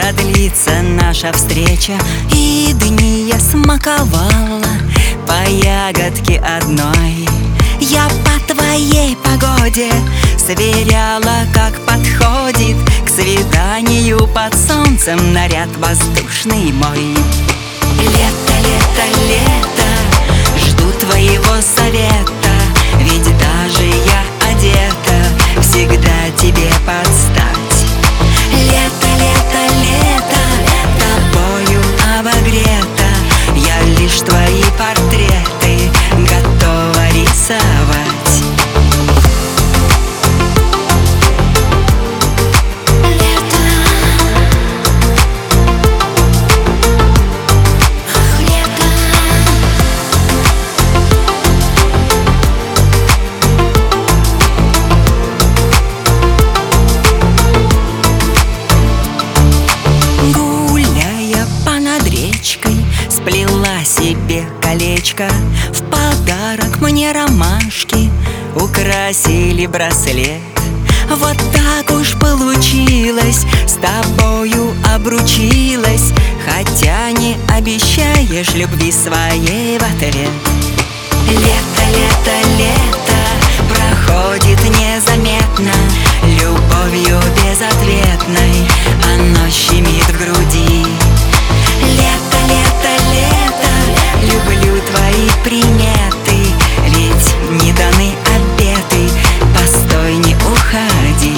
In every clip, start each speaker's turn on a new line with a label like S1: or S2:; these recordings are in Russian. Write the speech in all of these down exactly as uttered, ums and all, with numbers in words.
S1: продлится наша встреча, и дни я смаковала по ягодке одной. Я по твоей погоде сверяла, как подходит к свиданию под солнцем наряд воздушный мой. Лето, лето, лето, жду твоего совета, ведь даже я одета всегда тебе подстать. Лето, лето, лето, тобою обогрета, я лишь твои портреты готова рисовать. Сплела себе колечко, в подарок мне ромашки украсили браслет. Вот так уж получилось, с тобою обручилась, хотя не обещаешь любви своей в ответ. Лето, лето, лето проходит незаметно, любовью безответной оно щемит в груди. Лето, лето, лето, люблю твои приметы, ведь не даны обеты, постой, не уходи.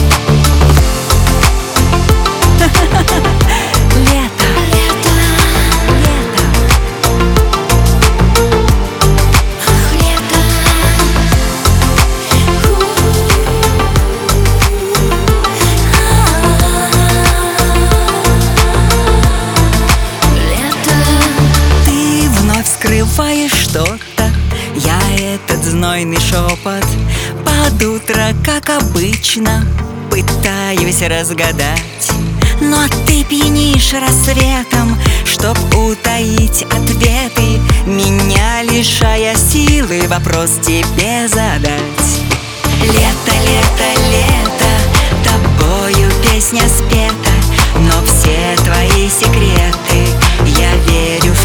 S1: Лето, лето, лето, лето. Скрываешь что-то, я этот знойный шепот под утро, как обычно, пытаюсь разгадать. Но ты пьянишь рассветом, чтоб утаить ответы, меня лишая силы вопрос тебе задать. Лето, лето, лето, тобою песня спета, но все твои секреты я верю в